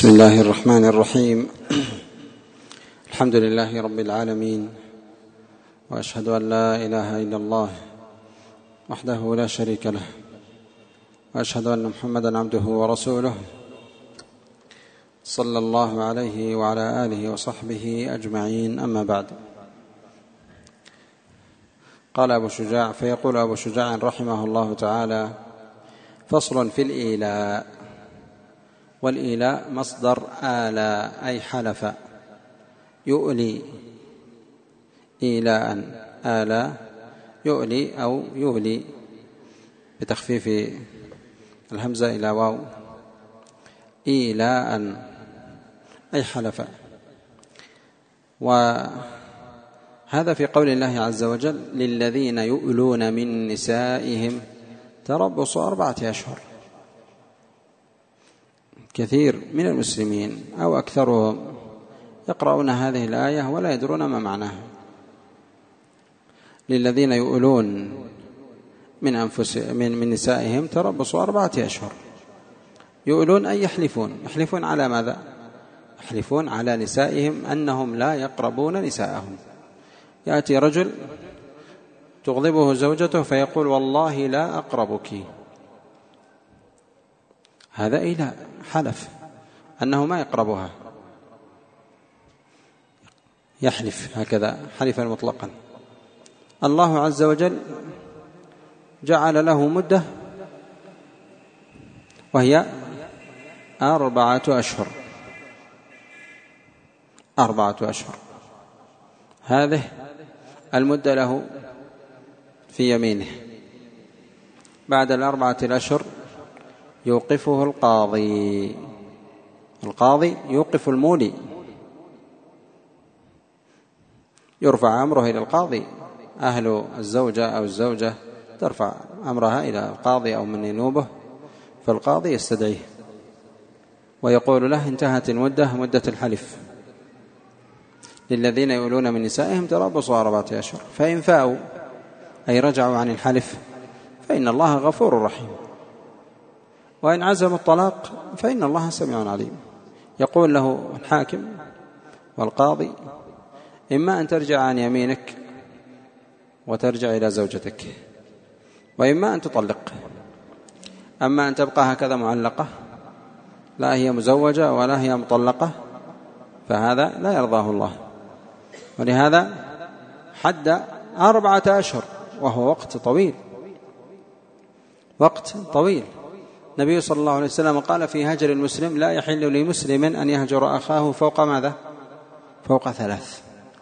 بسم الله الرحمن الرحيم. الحمد لله رب العالمين، وأشهد أن لا إله إلا الله وحده لا شريك له، وأشهد أن محمدا عبده ورسوله، صلى الله عليه وعلى آله وصحبه أجمعين. أما بعد، قال أبو شجاع: فيقول أبو شجاع رحمه الله تعالى: فصل في الإيلاء. والإيلاء مصدر آلى أي حلف، يؤلي إيلاء، آلى يؤلي أو يولي بتخفيف الهمزة إلى واو، إيلاء أي حلف. وهذا في قول الله عز وجل: للذين يؤلون من نسائهم تربص 4 أشهر. كثير من المسلمين أو أكثرهم يقرؤون هذه الآية ولا يدرون ما معناها. للذين يؤلون من نسائهم تربص 4 أشهر. يؤلون أي يحلفون. يحلفون على ماذا؟ يحلفون على نسائهم أنهم لا يقربون نساءهم. يأتي رجل تغضبه زوجته فيقول: والله لا أقربك. هذا إيلاء، حلف أنه ما يقربها، يحلف هكذا حلفا مطلقا. الله عز وجل جعل له مدة وهي 4 أشهر. 4 أشهر هذه المدة له في يمينه. بعد 4 أشهر يوقفه القاضي يوقف المولي، يرفع أمره إلى القاضي. أهل الزوجة أو الزوجة ترفع أمرها إلى القاضي أو من ينوبه، فالقاضي يستدعيه ويقول له: انتهت المدة، مدة الحلف. للذين يؤلون من نسائهم تربص 4 أشهر، فإن فاءوا أي رجعوا عن الحلف فإن الله غفور رحيم، وإن عزموا الطلاق فإن الله سميع عليم. يقول له الحاكم والقاضي: إما أن ترجع عن يمينك وترجع إلى زوجتك، وإما أن تطلق. أما أن تبقى هكذا معلقة، لا هي مزوجة ولا هي مطلقة، فهذا لا يرضاه الله. ولهذا حد 4 أشهر، وهو وقت طويل، وقت طويل. النبي صلى الله عليه وسلم قال في هجر المسلم: لا يحل لمسلم أن يهجر أخاه فوق ماذا؟ فوق 3.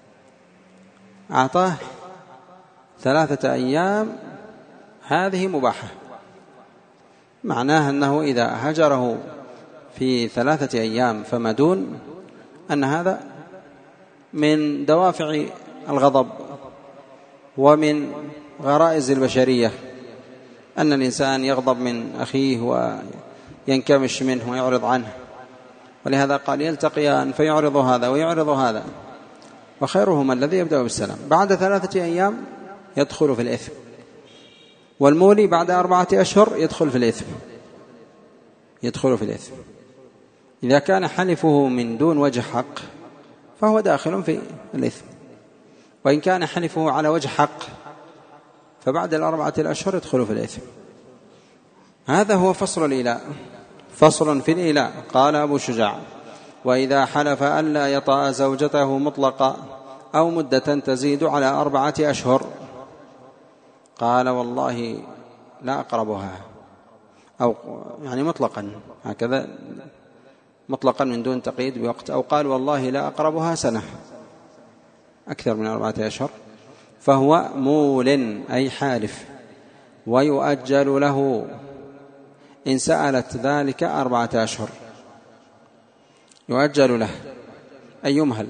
أعطاه 3 أيام، هذه مباحة. معناه أنه إذا هجره في 3 أيام فما دون، أن هذا من دوافع الغضب ومن غرائز البشرية، أن الإنسان يغضب من أخيه وينكمش منه ويعرض عنه. ولهذا قال: يلتقيان فيعرض هذا ويعرض هذا، وخيرهما الذي يبدأ بالسلام. بعد 3 أيام يدخل في الإثم، والمولي بعد 4 أشهر يدخل في الإثم. يدخل في الإثم إذا كان حلفه من دون وجه حق فهو داخل في الإثم، وإن كان حلفه على وجه حق فبعد 4 أشهر يدخل في الإثم. هذا هو فصل الإيلاء. فصل في الإيلاء. قال أبو شجاع: وإذا حلف ألا يطأ زوجته مطلقا أو مدة تزيد على 4 أشهر، قال: والله لا أقربها، أو يعني مطلقا هكذا، مطلقا من دون تقييد بوقت، أو قال: والله لا أقربها سنة، أكثر من 4 أشهر، فهو مول أي حالف، ويؤجل له إن سألت ذلك 4 أشهر. يؤجل له أي يمهل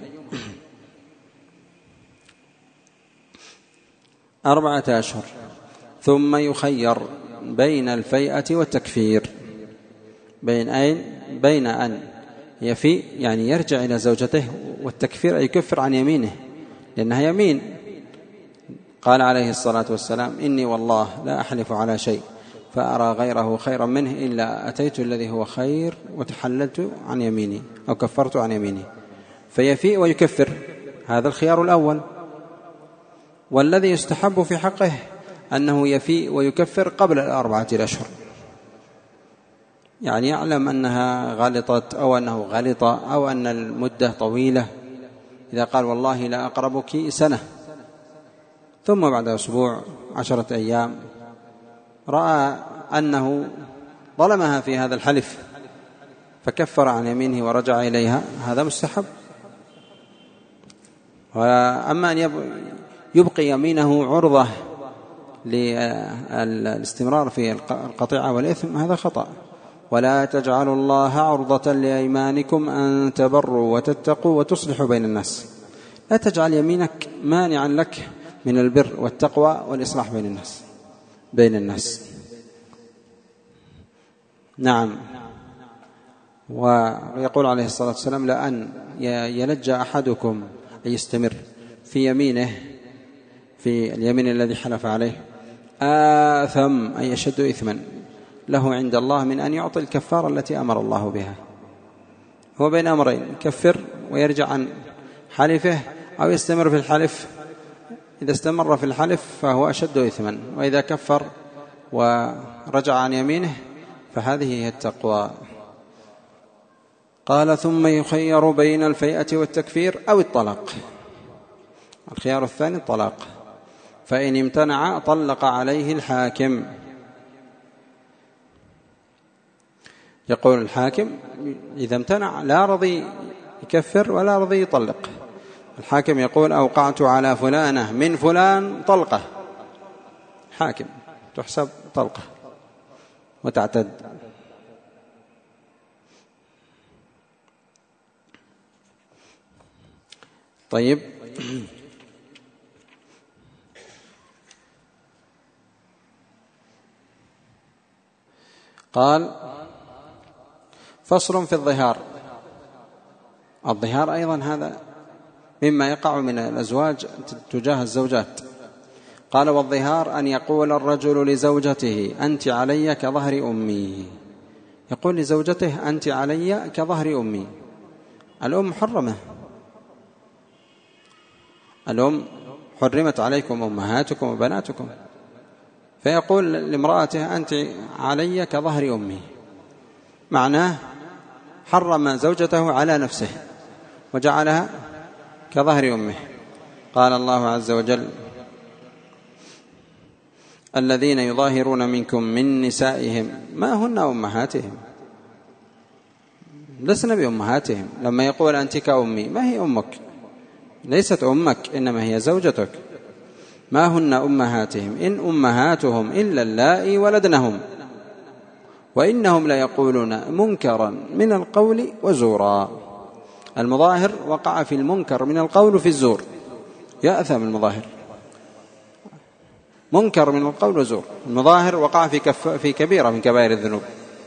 4 أشهر، ثم يخير بين الفيئة والتكفير. بين أن يفي يعني يرجع إلى زوجته، والتكفير أي يكفر عن يمينه، لأنها يمين. قال عليه الصلاة والسلام: إني والله لا أحلف على شيء فأرى غيره خيرا منه إلا أتيت الذي هو خير وتحللت عن يميني أو كفرت عن يميني، فيفيء ويكفر. هذا الخيار الأول. والذي يستحب في حقه أنه يفيء ويكفر قبل 4 أشهر، يعني يعلم أنها غلطت أو أنه غلط أو أن المدة طويلة. إذا قال والله لا أقربك سنة، ثم بعد أسبوع 10 أيام رأى أنه ظلمها في هذا الحلف فكفر عن يمينه ورجع إليها، هذا مستحب. وأما أن يبقي يمينه عرضة للاستمرار في القطيعة والإثم هذا خطأ. ولا تجعلوا الله عرضة لأيمانكم أن تبروا وتتقوا وتصلحوا بين الناس. لا تجعل يمينك مانعا لك من البر والتقوى والإصلاح بين الناس. نعم. ويقول عليه الصلاة والسلام لأن يلج أحدكم أن يستمر في يمينه في اليمين الذي حلف عليه آثم أي يشد إثما له عند الله من أن يعطي الكفارة التي أمر الله بها. هو بين أمرين: يكفر ويرجع عن حلفه، أو يستمر في الحلف. إذا استمر في الحلف فهو أشد إثما، وإذا كفر ورجع عن يمينه فهذه هي التقوى. قال ثم يخير بين الفيئة والتكفير أو الطلاق. الخيار الثاني الطلاق، فإن امتنع طلق عليه الحاكم. يقول الحاكم إذا امتنع لا رضي يكفر ولا رضي يطلق، الحاكم يقول أوقعت على فلانة من فلان طلقة، حاكم تحسب طلقة وتعتد. طيب، قال فصل في الظهار. الظهار أيضا هذا مما يقع من الأزواج تجاه الزوجات. قال والظهار أن يقول الرجل لزوجته أنت علي كظهر أمي. يقول لزوجته أنت علي كظهر أمي. الأم محرمة، الأم حرمت عليكم أمهاتكم وبناتكم، فيقول لامرأته أنت علي كظهر أمي، معناه حرم زوجته على نفسه وجعلها كظهر أمه. قال الله عز وجل الذين يظاهرون منكم من نسائهم ما هن أمهاتهم، لسنا بأمهاتهم. لما يقول أنت كأمي ما هي أمك، ليست أمك، إنما هي زوجتك. ما هن أمهاتهم إن أمهاتهم إلا اللائي ولدنهم وإنهم ليقولون منكرا من القول وزورا. المظاهر وقع في المنكر من القول في الزور، يأثم المظاهر، منكر من القول وزور. المظاهر وقع في كبيرة من كبائر الذنوب،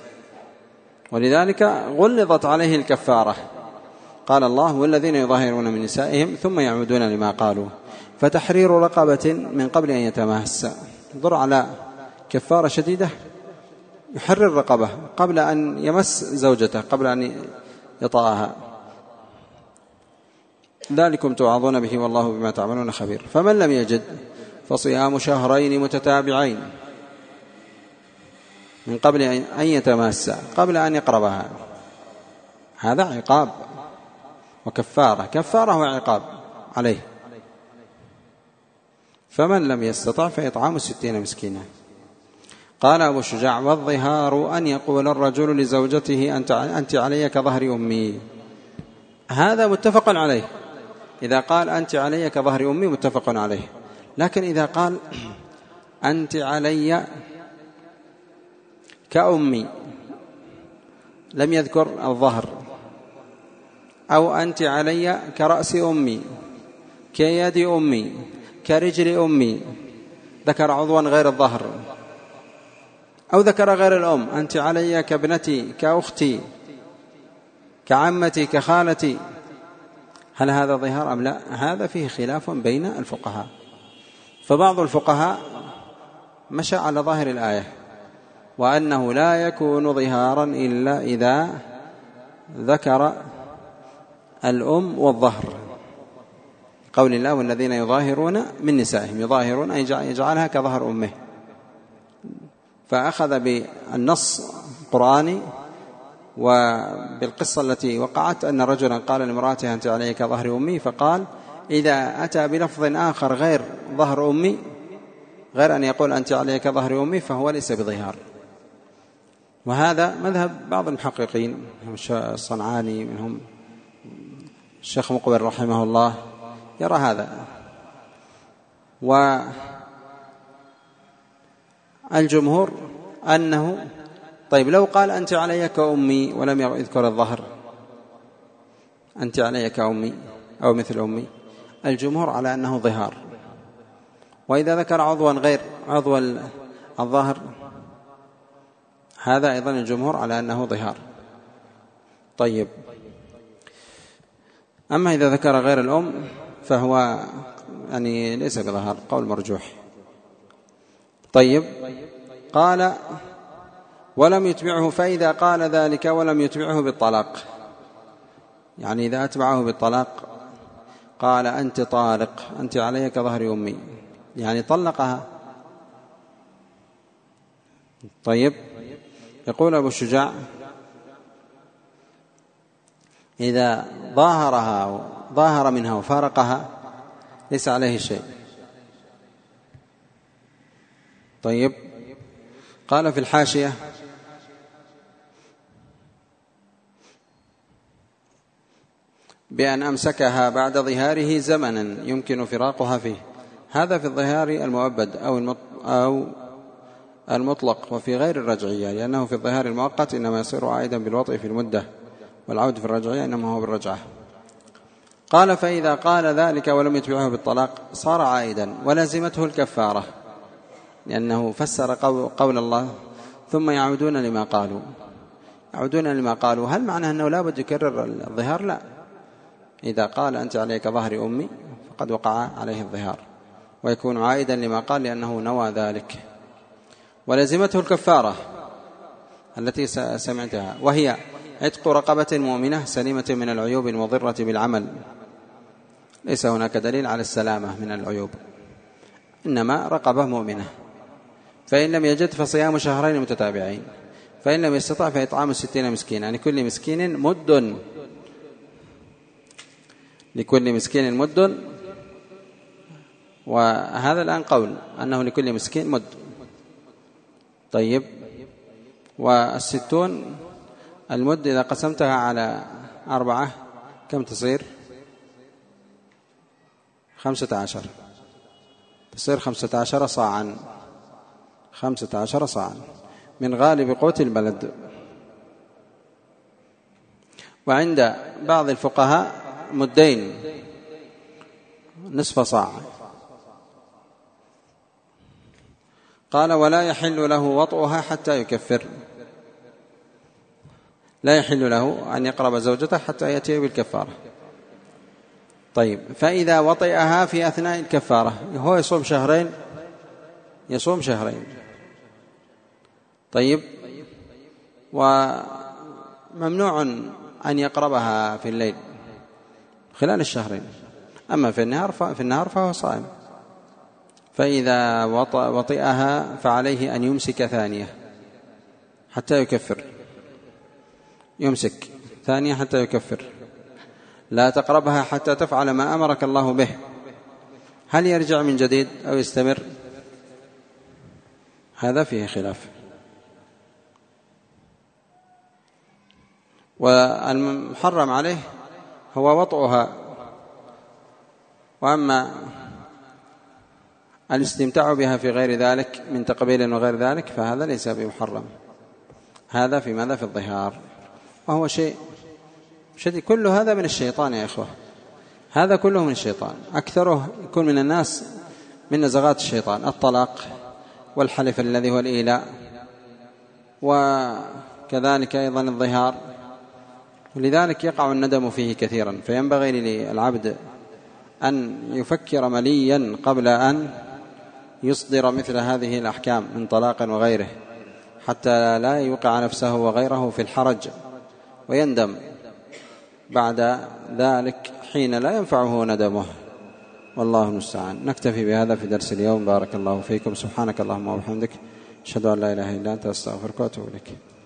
ولذلك غلظت عليه الكفارة. قال الله والذين يظاهرون من نسائهم ثم يعودون لما قالوا فتحرير رقبة من قبل أن يتماسا. انظر على كفارة شديدة، يحرر رقبة قبل أن يمس زوجته، قبل أن يطأها. ذلكم توعظون به والله بما تعملون خبير. فمن لم يجد فصيام شهرين متتابعين من قبل أن يتماسا، قبل أن يقربها. هذا عقاب وكفارة، كفارة وعقاب عليه. فمن لم يستطع فإطعام 60 مسكينا. قال أبو الشجاع والظهار أن يقول الرجل لزوجته أنت علي كظهر أمي. هذا متفق عليه، إذا قال أنت علي كظهر أمي متفق عليه. لكن إذا قال أنت علي كأمي لم يذكر الظهر، أو أنت علي كرأس أمي كيد أمي كرجل أمي، ذكر عضوا غير الظهر، أو ذكر غير الأم أنت علي كابنتي كأختي كعمتي كخالتي، هل هذا ظهار أم لا؟ هذا فيه خلاف بين الفقهاء. فبعض الفقهاء مشى على ظاهر الآية وأنه لا يكون ظهارا إلا إذا ذكر الأم والظهر، قول الله والذين يظاهرون من نسائهم، يظاهرون أي يجعلها كظهر أمه، فأخذ بالنص القرآني وبالقصة التي وقعت أن رجلا قال لامرأته أنت علي كظهر أمي، فقال إذا أتى بلفظ آخر غير ظهر أمي، غير أن يقول أنت علي كظهر أمي، فهو ليس بظهار. وهذا مذهب بعض المحققين، منهم الصنعاني، منهم الشيخ مقبل رحمه الله يرى هذا. والجمهور أنه طيب لو قال أنت علي كأمي ولم يذكر الظهر، أنت علي كأمي أو مثل أمي، الجمهور على أنه ظهار. وإذا ذكر عضوا غير عضو الظهر، هذا أيضا الجمهور على أنه ظهار. طيب أما إذا ذكر غير الأم فهو يعني ليس بظهر، قول مرجوح. طيب قال ولم يتبعه، فإذا قال ذلك ولم يتبعه بالطلاق، يعني إذا أتبعه بالطلاق قال أنت طالق، أنت علي كظهر أمي، يعني طلقها. طيب يقول أبو الشجاع إذا ظاهر منها وفارقها ليس عليه شيء. طيب قال في الحاشية بأن أمسكها بعد ظهاره زمنا يمكن فراقها فيه، هذا في الظهار المؤبد أو المطلق، وفي غير الرجعية، لأنه في الظهار المؤقت إنما يصير عائدا بالوطء في المدة، والعود في الرجعية إنما هو بالرجعة. قال فإذا قال ذلك ولم يتبعه بالطلاق صار عائدا ولزمته الكفارة، لأنه فسر قول الله ثم يعودون لما قالوا. يعودون لما قالوا، هل معنى أنه لا بد يكرر الظهار؟ لا، إذا قال أنت عليك ظهر أمي فقد وقع عليه الظهار ويكون عائدا لما قال، لأنه نوى ذلك. ولزمته الكفارة التي سمعتها، وهي عتق رقبة مؤمنة سليمة من العيوب المضرة بالعمل. ليس هناك دليل على السلامة من العيوب، إنما رقبة مؤمنة. فإن لم يجد فصيام شهرين متتابعين، فإن لم يستطع فإطعام 60 مسكينا، يعني لكل مسكين مد. وهذا الآن قول أنه لكل مسكين مد. طيب 60 المد إذا قسمتها على 4 كم تصير؟ 15، تصير 15 صاعا، 15 صاعا من غالب قوت البلد. وعند بعض الفقهاء مدين نصف صاع. قال ولا يحل له وطئها حتى يكفر، لا يحل له أن يقرب زوجته حتى يأتي بالكفارة. طيب فإذا وطئها في أثناء الكفارة، هو يصوم شهرين. طيب وممنوع أن يقربها في الليل خلال الشهرين، أما في النهار فهو صائم. فإذا وطئها فعليه أن يمسك ثانية حتى يكفر، يمسك ثانية حتى يكفر. لا تقربها حتى تفعل ما أمرك الله به. هل يرجع من جديد أو يستمر؟ هذا فيه خلاف. والمحرم عليه هو وطئها، وأما الاستمتاع بها في غير ذلك من تقبيل وغير ذلك فهذا ليس بمحرم. هذا في ماذا؟ في الظهار، وهو شيء شديد. كل هذا من الشيطان يا إخوة، هذا كله من الشيطان. أكثره يكون من الناس من نزغات الشيطان، الطلاق والحلف الذي هو الإيلاء، وكذلك أيضا الظهار. ولذلك يقع الندم فيه كثيرا. فينبغي للعبد أن يفكر مليا قبل أن يصدر مثل هذه الأحكام من طلاق وغيره، حتى لا يوقع نفسه وغيره في الحرج ويندم بعد ذلك حين لا ينفعه ندمه، والله المستعان. نكتفي بهذا في درس اليوم. بارك الله فيكم. سبحانك اللهم وبحمدك، أشهد أن لا إله إلا أنت، أستغفرك وأتوب إليك.